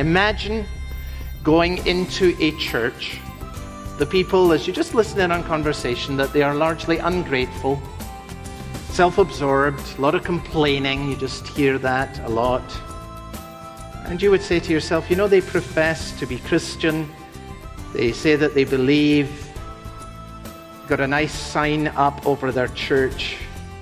Imagine going into a church, the people, as you just listen in on conversation, that they are largely ungrateful, self-absorbed, a lot of complaining, you just hear that a lot. And you would say to yourself, you know, they profess to be Christian, they say that they believe, got a nice sign up over their church,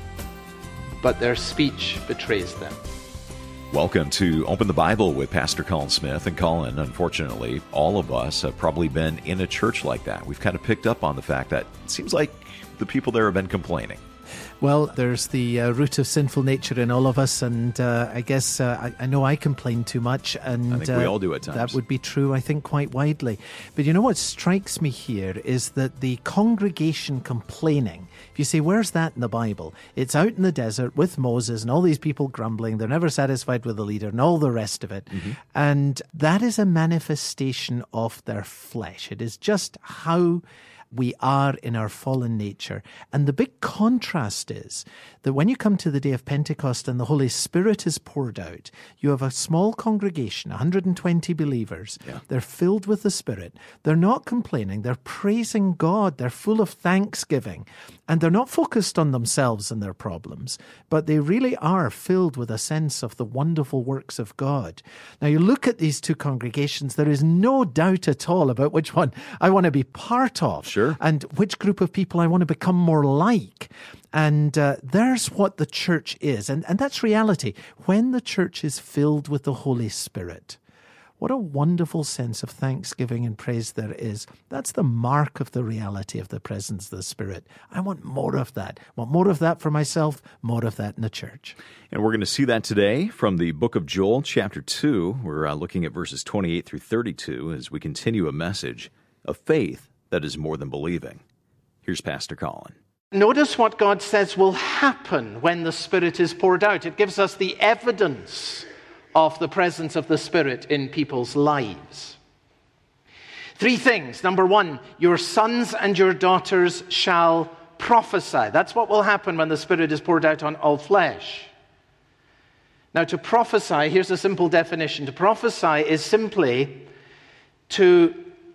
but their speech betrays them. Welcome to Open the Bible with Pastor Colin Smith. And Colin, unfortunately, all of us have probably been in a church like that. We've kind of picked up on the fact that it seems like the people there have been complaining. Well, there's the root of sinful nature in all of us, and I guess I know I complain too much, and I think we all do at times. That would be true, I think, quite widely. But you know what strikes me here is that the congregation complaining, if you say, where's that in the Bible? It's out in the desert with Moses and all these people grumbling, they're never satisfied with the leader and all the rest of it. Mm-hmm. And that is a manifestation of their flesh. It is just how we are in our fallen nature. And the big contrast is that when you come to the day of Pentecost and the Holy Spirit is poured out, you have a small congregation, 120 believers. Yeah. They're filled with the Spirit. They're not complaining. They're praising God. They're full of thanksgiving. And they're not focused on themselves and their problems, but they really are filled with a sense of the wonderful works of God. Now, you look at these two congregations, there is no doubt at all about which one I want to be part of. Sure. And which group of people I want to become more like. And there's what the church is. And that's reality. When the church is filled with the Holy Spirit, what a wonderful sense of thanksgiving and praise there is. That's the mark of the reality of the presence of the Spirit. I want more of that. I want more of that for myself, more of that in the church. And we're going to see that today from the book of Joel, chapter 2. We're looking at verses 28 through 32 as we continue a message of faith that is more than believing. Here's Pastor Colin. Notice what God says will happen when the Spirit is poured out. It gives us the evidence of the presence of the Spirit in people's lives. 3 things. Number 1, your sons and your daughters shall prophesy. That's what will happen when the Spirit is poured out on all flesh. Now, to prophesy, here's a simple definition. To prophesy is simply to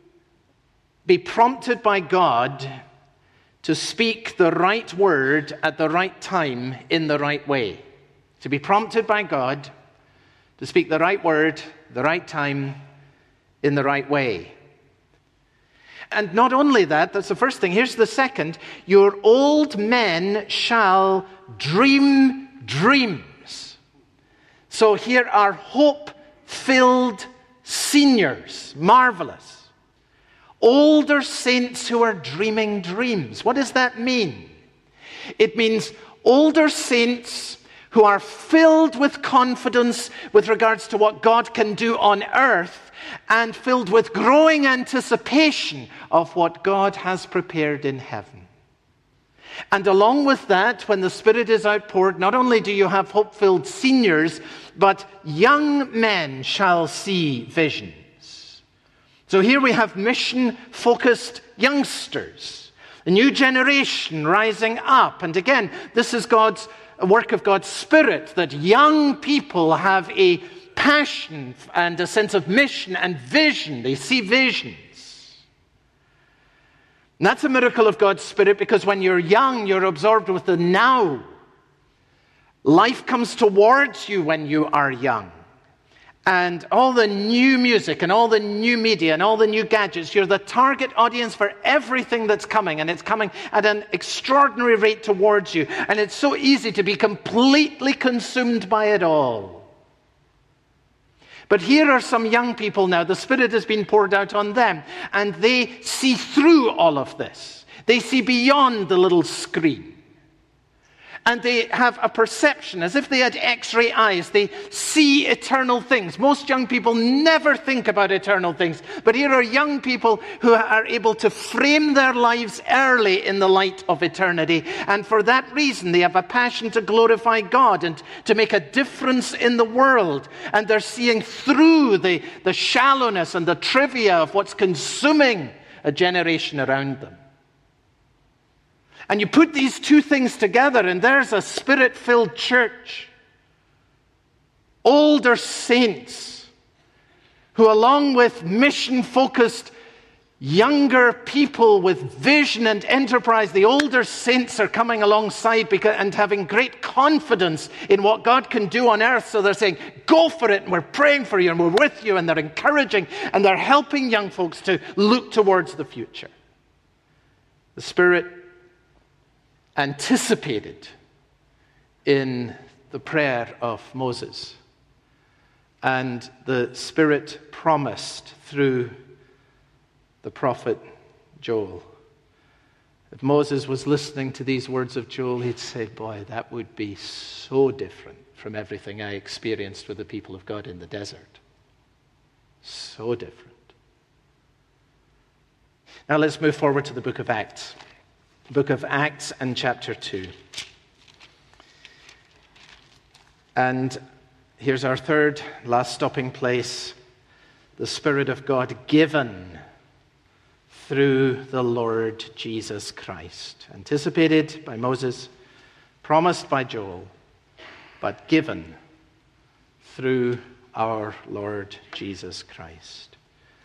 be prompted by God to speak the right word at the right time in the right way. To be prompted by God to speak the right word, the right time, in the right way. And not only that, that's the first thing. Here's the second. Your old men shall dream dreams. So here are hope-filled seniors. Marvelous. Older saints who are dreaming dreams. What does that mean? It means older saints who are filled with confidence with regards to what God can do on earth and filled with growing anticipation of what God has prepared in heaven. And along with that, when the Spirit is outpoured, not only do you have hope-filled seniors, but young men shall see visions. So here we have mission-focused youngsters, a new generation rising up. And again, this is a work of God's Spirit, that young people have a passion and a sense of mission and vision. They see visions. And that's a miracle of God's Spirit, because when you're young, you're absorbed with the now. Life comes towards you when you are young. And all the new music and all the new media and all the new gadgets, you're the target audience for everything that's coming. And it's coming at an extraordinary rate towards you. And it's so easy to be completely consumed by it all. But here are some young people now. The Spirit has been poured out on them. And they see through all of this. They see beyond the little screen. And they have a perception, as if they had X-ray eyes. They see eternal things. Most young people never think about eternal things. But here are young people who are able to frame their lives early in the light of eternity. And for that reason, they have a passion to glorify God and to make a difference in the world. And they're seeing through the shallowness and the trivia of what's consuming a generation around them. And you put these two things together, and there's a Spirit-filled church. Older saints who, along with mission-focused younger people with vision and enterprise, the older saints are coming alongside and having great confidence in what God can do on earth. So they're saying, go for it, and we're praying for you, and we're with you, and they're encouraging, and they're helping young folks to look towards the future. The Spirit anticipated in the prayer of Moses, and the Spirit promised through the prophet Joel. If Moses was listening to these words of Joel, he'd say, boy, that would be so different from everything I experienced with the people of God in the desert. So different. Now let's move forward to the book of Acts. Book of Acts and chapter 2. And here's our third, last stopping place. The Spirit of God given through the Lord Jesus Christ. Anticipated by Moses, promised by Joel, but given through our Lord Jesus Christ.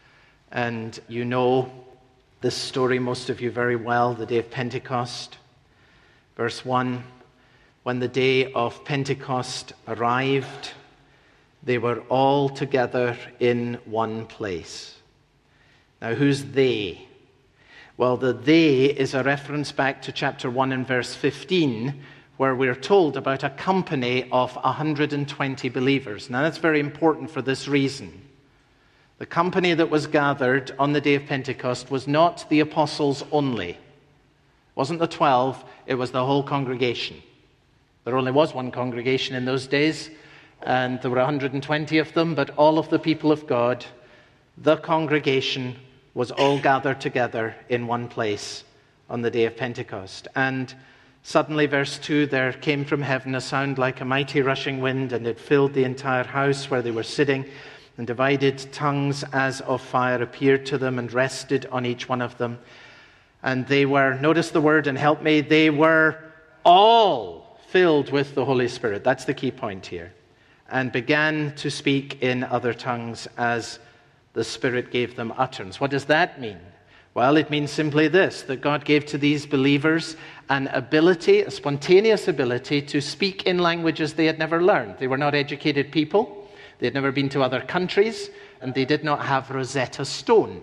And you know this story, most of you very well, the day of Pentecost. Verse 1, when the day of Pentecost arrived, they were all together in one place. Now, who's they? Well, the they is a reference back to chapter 1 and verse 15, where we're told about a company of 120 believers. Now, that's very important for this reason. The company that was gathered on the day of Pentecost was not the apostles only. It wasn't the 12, it was the whole congregation. There only was one congregation in those days, and there were 120 of them, but all of the people of God, the congregation, was all gathered together in one place on the day of Pentecost. And suddenly, verse 2, there came from heaven a sound like a mighty rushing wind, and it filled the entire house where they were sitting, and divided tongues as of fire appeared to them and rested on each one of them. And they were, notice the word and help me, they were all filled with the Holy Spirit. That's the key point here. And began to speak in other tongues as the Spirit gave them utterance. What does that mean? Well, it means simply this, that God gave to these believers an ability, a spontaneous ability to speak in languages they had never learned. They were not educated people. They had never been to other countries, and they did not have Rosetta Stone.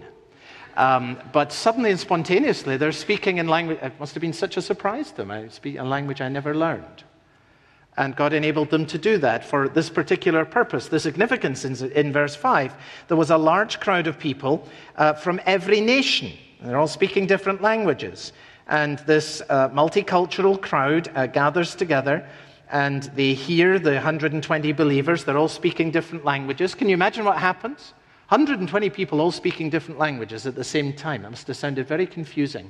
But suddenly and spontaneously, they're speaking in language. It must have been such a surprise to them. I speak a language I never learned. And God enabled them to do that for this particular purpose. The significance in verse 5, there was a large crowd of people from every nation. They're all speaking different languages. And this multicultural crowd gathers together, and they hear the 120 believers. They're all speaking different languages. Can you imagine what happens? 120 people all speaking different languages at the same time. That must have sounded very confusing.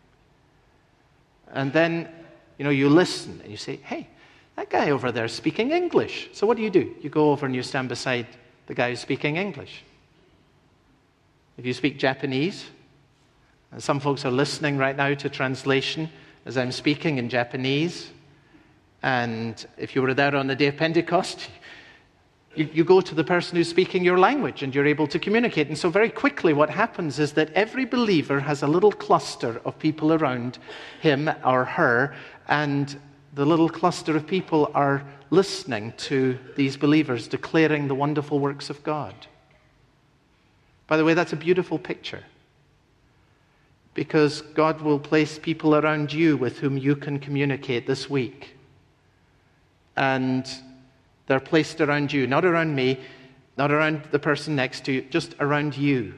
And then, you listen and you say, hey, that guy over there is speaking English. So what do? You go over and you stand beside the guy who's speaking English. If you speak Japanese, and some folks are listening right now to translation as I'm speaking in Japanese, and if you were there on the day of Pentecost, you go to the person who's speaking your language and you're able to communicate. And so very quickly what happens is that every believer has a little cluster of people around him or her, and the little cluster of people are listening to these believers declaring the wonderful works of God. By the way, that's a beautiful picture, because God will place people around you with whom you can communicate this week. And they're placed around you, not around me, not around the person next to you, just around you.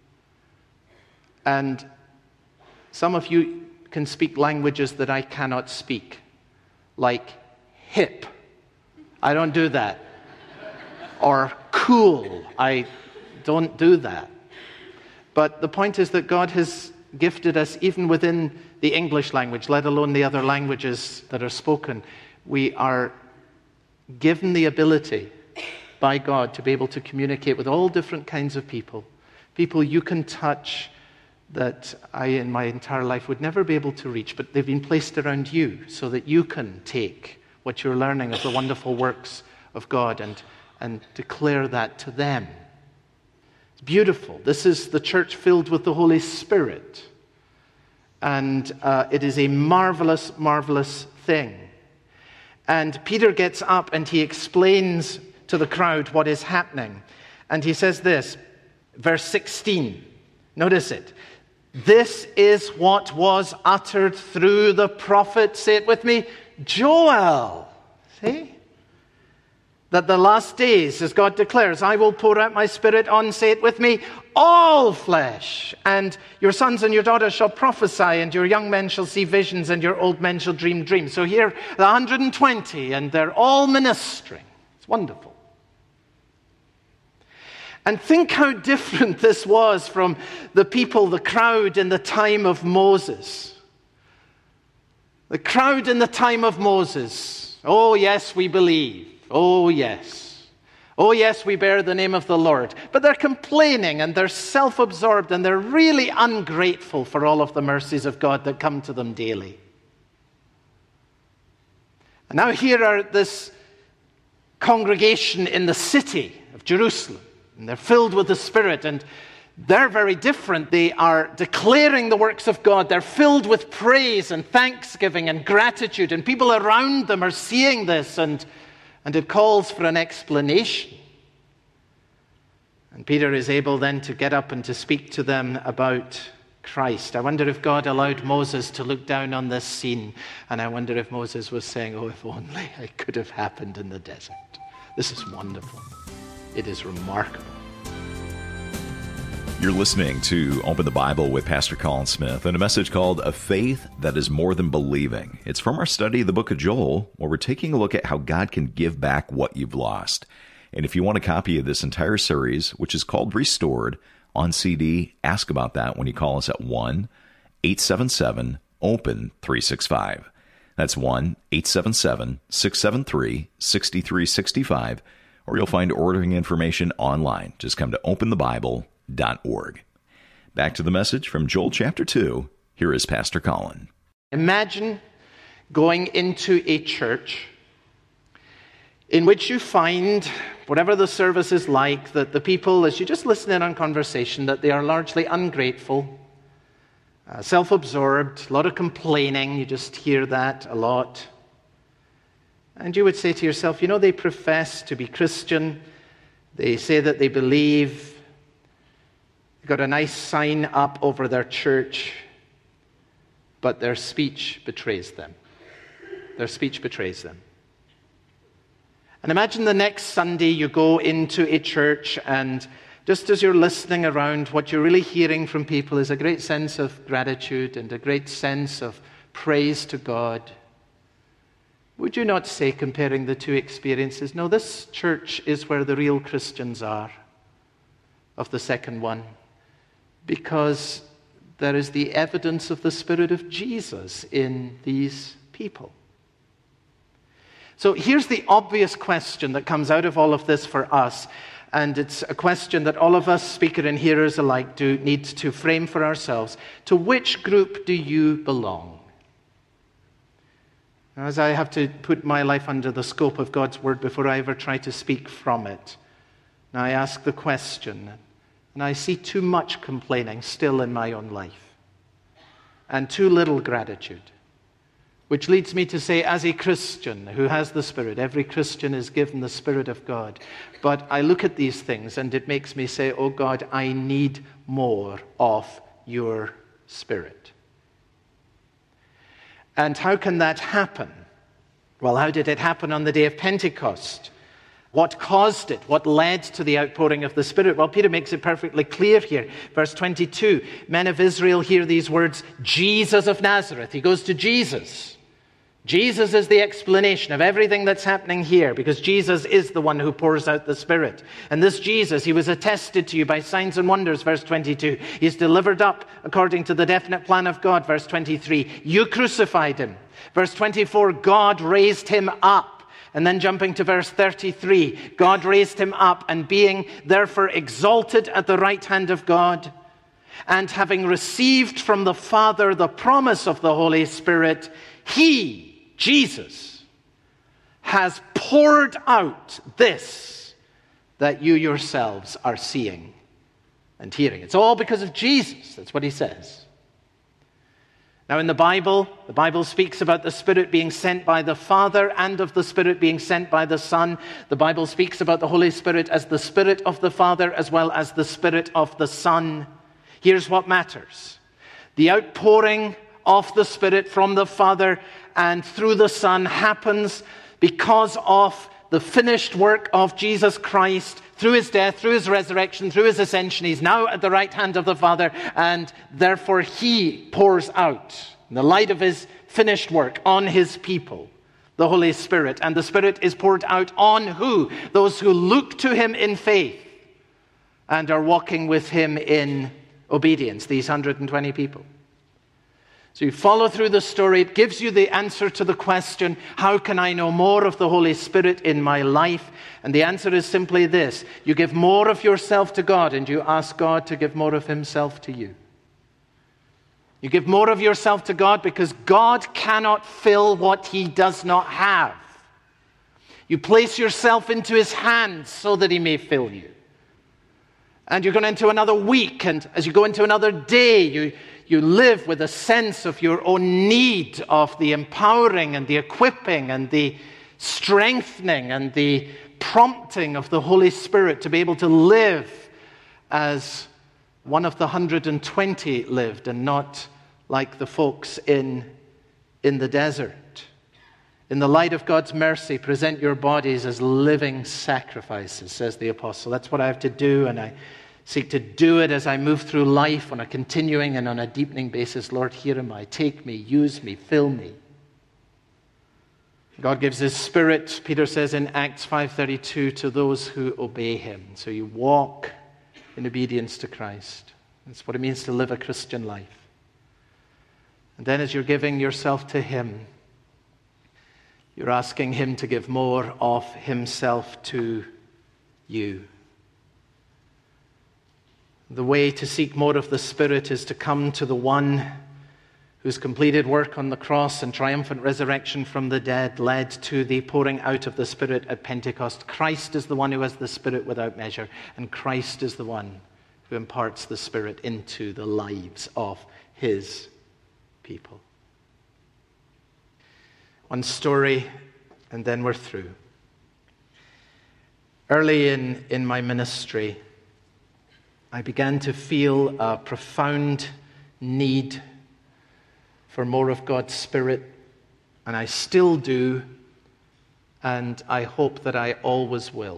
And some of you can speak languages that I cannot speak, like hip. I don't do that. Or cool. I don't do that. But the point is that God has gifted us, even within the English language, let alone the other languages that are spoken. We are given the ability by God to be able to communicate with all different kinds of people. People you can touch that I, in my entire life, would never be able to reach, but they've been placed around you so that you can take what you're learning of the wonderful works of God and declare that to them. It's beautiful. This is the church filled with the Holy Spirit. And it is a marvelous, marvelous thing. And Peter gets up and he explains to the crowd what is happening. And he says this, verse 16. Notice it. This is what was uttered through the prophet, say it with me, Joel. See? That the last days, as God declares, I will pour out my Spirit on, say it with me, all flesh. And your sons and your daughters shall prophesy, and your young men shall see visions, and your old men shall dream dreams. So here, the 120, and they're all ministering. It's wonderful. And think how different this was from the people, the crowd in the time of Moses. The crowd in the time of Moses. Oh, yes, we believe. Oh, yes. Oh, yes, we bear the name of the Lord. But they're complaining and they're self-absorbed and they're really ungrateful for all of the mercies of God that come to them daily. And now here are this congregation in the city of Jerusalem. And they're filled with the Spirit, and they're very different. They are declaring the works of God. They're filled with praise and thanksgiving and gratitude, and people around them are seeing this, and it calls for an explanation. And Peter is able then to get up and to speak to them about Christ. I wonder if God allowed Moses to look down on this scene, and I wonder if Moses was saying, oh, if only it could have happened in the desert. This is wonderful. It is remarkable. You're listening to Open the Bible with Pastor Colin Smith and a message called A Faith That Is More Than Believing. It's from our study of the book of Joel, where we're taking a look at how God can give back what you've lost. And if you want a copy of this entire series, which is called Restored, on CD, ask about that when you call us at 1-877-OPEN-365. That's 1-877-673-6365. Or you'll find ordering information online. Just come to openthebible.org. Back to the message from Joel chapter 2. Here is Pastor Colin. Imagine going into a church in which you find, whatever the service is like, that the people, as you just listen in on conversation, that they are largely ungrateful, self-absorbed, a lot of complaining. You just hear that a lot. And you would say to yourself, you know, they profess to be Christian. They say that they believe. They've got a nice sign up over their church. But their speech betrays them. Their speech betrays them. And imagine the next Sunday you go into a church, and just as you're listening around, what you're really hearing from people is a great sense of gratitude and a great sense of praise to God. Would you not say, comparing the two experiences, no, this church is where the real Christians are, of the second one, because there is the evidence of the Spirit of Jesus in these people. So here's the obvious question that comes out of all of this for us, and it's a question that all of us, speaker and hearers alike, do need to frame for ourselves. To which group do you belong? As I have to put my life under the scope of God's Word before I ever try to speak from it, and I ask the question, and I see too much complaining still in my own life, and too little gratitude, which leads me to say, as a Christian who has the Spirit, every Christian is given the Spirit of God, but I look at these things and it makes me say, oh God, I need more of your Spirit. And how can that happen? Well, how did it happen on the day of Pentecost? What caused it? What led to the outpouring of the Spirit? Well, Peter makes it perfectly clear here. Verse 22, men of Israel hear these words, Jesus of Nazareth. He goes to Jesus. Jesus is the explanation of everything that's happening here, because Jesus is the one who pours out the Spirit. And this Jesus, he was attested to you by signs and wonders, verse 22. He's delivered up according to the definite plan of God, verse 23. You crucified him. Verse 24, God raised him up. And then jumping to verse 33, God raised him up, and being therefore exalted at the right hand of God, and having received from the Father the promise of the Holy Spirit, he, Jesus, has poured out this that you yourselves are seeing and hearing. It's all because of Jesus. That's what he says. Now in the Bible speaks about the Spirit being sent by the Father and of the Spirit being sent by the Son. The Bible speaks about the Holy Spirit as the Spirit of the Father as well as the Spirit of the Son. Here's what matters. The outpouring of the Spirit from the Father and through the Son happens because of the finished work of Jesus Christ through his death, through his resurrection, through his ascension. He's now at the right hand of the Father, and therefore he pours out in the light of his finished work on his people, the Holy Spirit. And the Spirit is poured out on who? Those who look to him in faith and are walking with him in obedience, these 120 people. So you follow through the story. It gives you the answer to the question, how can I know more of the Holy Spirit in my life? And the answer is simply this. You give more of yourself to God and you ask God to give more of himself to you. You give more of yourself to God because God cannot fill what he does not have. You place yourself into his hands so that he may fill you. And you're going into another week, and as you go into another day, you live with a sense of your own need of the empowering and the equipping and the strengthening and the prompting of the Holy Spirit to be able to live as one of the 120 lived and not like the folks in the desert. In the light of God's mercy, present your bodies as living sacrifices, says the apostle. That's what I have to do, and I seek to do it as I move through life on a continuing and on a deepening basis. Lord, here am I. Take me, use me, fill me. God gives his Spirit, Peter says in Acts 5:32, to those who obey him. So you walk in obedience to Christ. That's what it means to live a Christian life. And then as you're giving yourself to him, you're asking him to give more of himself to you. The way to seek more of the Spirit is to come to the one whose completed work on the cross and triumphant resurrection from the dead led to the pouring out of the Spirit at Pentecost. Christ is the one who has the Spirit without measure, and Christ is the one who imparts the Spirit into the lives of his people. One story, and then we're through. Early in my ministry, I began to feel a profound need for more of God's Spirit, and I still do, and I hope that I always will.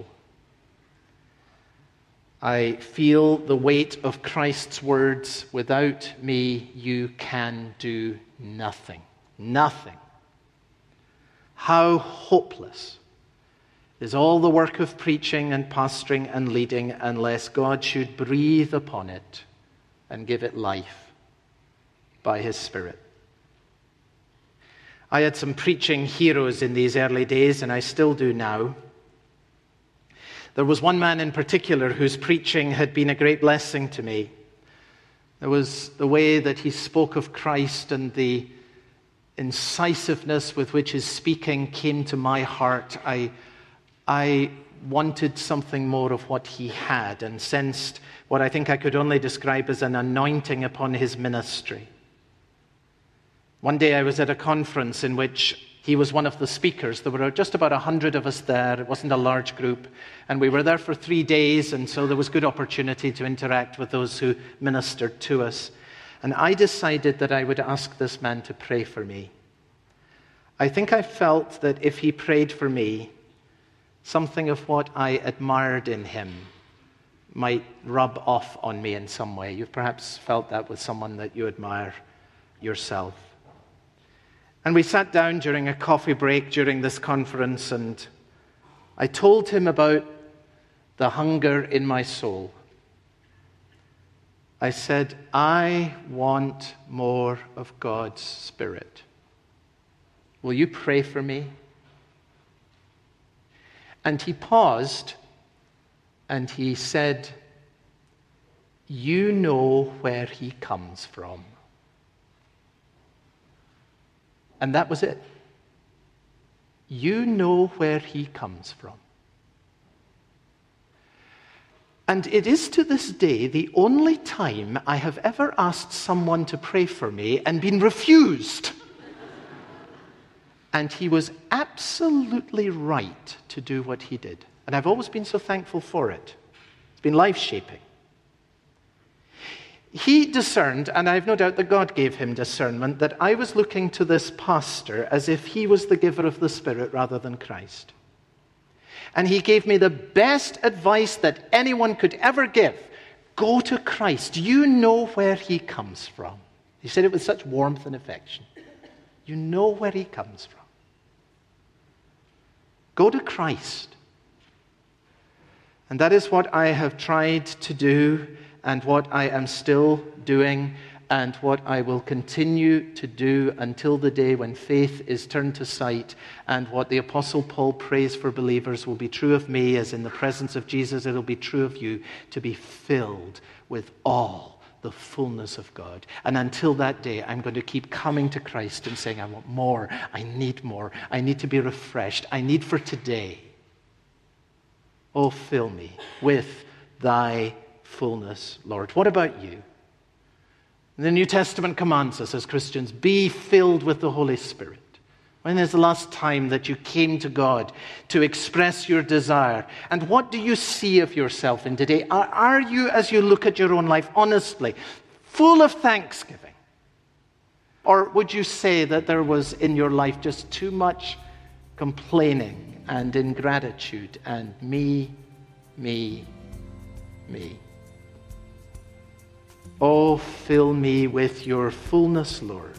I feel the weight of Christ's words, without me you can do nothing. Nothing. How hopeless is all the work of preaching and pastoring and leading unless God should breathe upon it and give it life by his Spirit. I had some preaching heroes in these early days, and I still do now. There was one man in particular whose preaching had been a great blessing to me. There was the way that he spoke of Christ and the incisiveness with which his speaking came to my heart. I wanted something more of what he had and sensed what I think I could only describe as an anointing upon his ministry. One day I was at a conference in which he was one of the speakers. There were just about 100 of us there. It wasn't a large group. And we were there for 3 days, and so there was good opportunity to interact with those who ministered to us. And I decided that I would ask this man to pray for me. I think I felt that if he prayed for me, something of what I admired in him might rub off on me in some way. You've perhaps felt that with someone that you admire yourself. And we sat down during a coffee break during this conference, and I told him about the hunger in my soul. I said, I want more of God's Spirit. Will you pray for me? And he paused, and he said, you know where he comes from. And that was it. You know where he comes from. And it is to this day the only time I have ever asked someone to pray for me and been refused. And he was absolutely right to do what he did. And I've always been so thankful for it. It's been life-shaping. He discerned, and I have no doubt that God gave him discernment, that I was looking to this pastor as if he was the giver of the Spirit rather than Christ. And he gave me the best advice that anyone could ever give. Go to Christ. You know where he comes from. He said it with such warmth and affection. You know where he comes from. Go to Christ. And that is what I have tried to do, and what I am still doing, and what I will continue to do until the day when faith is turned to sight, and what the Apostle Paul prays for believers will be true of me, as in the presence of Jesus it'll be true of you, to be filled with all the fullness of God. And until that day, I'm going to keep coming to Christ and saying, I want more, I need to be refreshed, I need for today. Oh, fill me with thy fullness, Lord. What about you? The New Testament commands us as Christians, be filled with the Holy Spirit. When is the last time that you came to God to express your desire? And what do you see of yourself in today? Are you, as you look at your own life, honestly, full of thanksgiving? Or would you say that there was in your life just too much complaining and ingratitude and me? Oh, fill me with your fullness, Lord,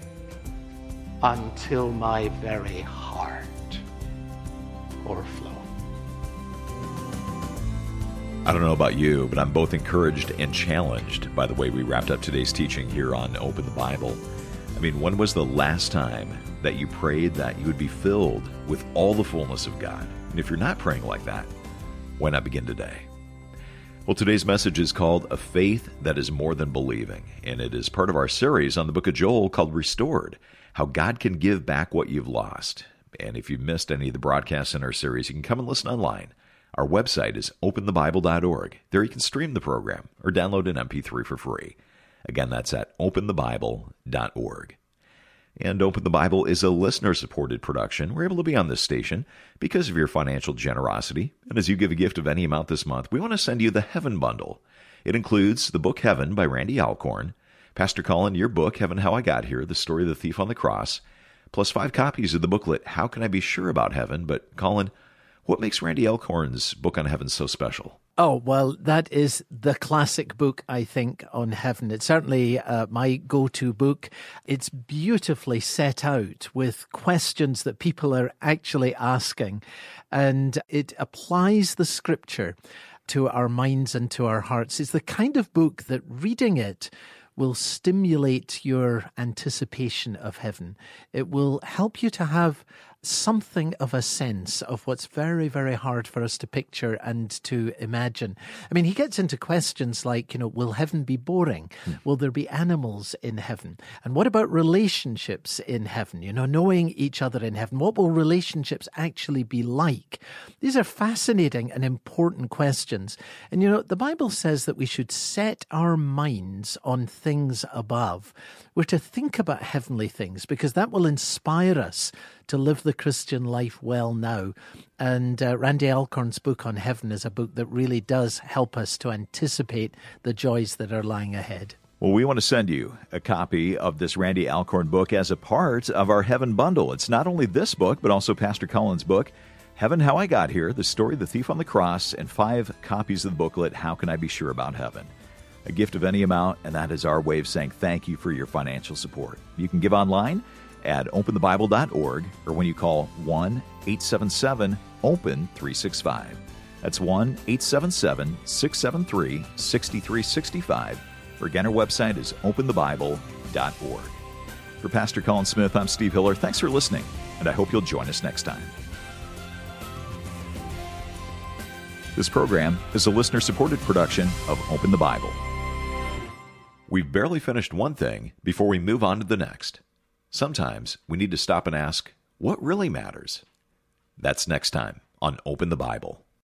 until my very heart overflow. I don't know about you, but I'm both encouraged and challenged by the way we wrapped up today's teaching here on Open the Bible. I mean, when was the last time that you prayed that you would be filled with all the fullness of God? And if you're not praying like that, why not begin today? Well, today's message is called A Faith That Is More Than Believing, and it is part of our series on the book of Joel called Restored, How God Can Give Back What You've Lost. And if you've missed any of the broadcasts in our series, you can come and listen online. Our website is openthebible.org. There you can stream the program or download an MP3 for free. Again, that's at openthebible.org. And Open the Bible is a listener-supported production. We're able to be on this station because of your financial generosity. And as you give a gift of any amount this month, we want to send you the Heaven Bundle. It includes the book Heaven by Randy Alcorn, Pastor Colin, your book, Heaven, How I Got Here, the story of the thief on the cross, plus 5 copies of the booklet, How Can I Be Sure About Heaven? But Colin, what makes Randy Alcorn's book on heaven so special? Oh, well, that is the classic book, I think, on heaven. It's certainly my go-to book. It's beautifully set out with questions that people are actually asking, and it applies the scripture to our minds and to our hearts. It's the kind of book that reading it will stimulate your anticipation of heaven. It will help you to have something of a sense of what's very, very hard for us to picture and to imagine. I mean, he gets into questions like, will heaven be boring? Will there be animals in heaven? And what about relationships in heaven? Knowing each other in heaven. What will relationships actually be like? These are fascinating and important questions. And, the Bible says that we should set our minds on things above. We're to think about heavenly things because that will inspire us to live the Christian life well now. And Randy Alcorn's book on heaven is a book that really does help us to anticipate the joys that are lying ahead. Well, we want to send you a copy of this Randy Alcorn book as a part of our Heaven Bundle. It's not only this book, but also Pastor Colin's book, Heaven, How I Got Here, the story of the thief on the cross, and 5 copies of the booklet, How Can I Be Sure About Heaven? A gift of any amount, and that is our way of saying thank you for your financial support. You can give online at openthebible.org or when you call 1-877-OPEN-365. That's 1-877-673-6365. Or again, our website is openthebible.org. For Pastor Colin Smith, I'm Steve Hiller. Thanks for listening, and I hope you'll join us next time. This program is a listener-supported production of Open the Bible. We've barely finished one thing before we move on to the next. Sometimes we need to stop and ask, what really matters? That's next time on Open the Bible.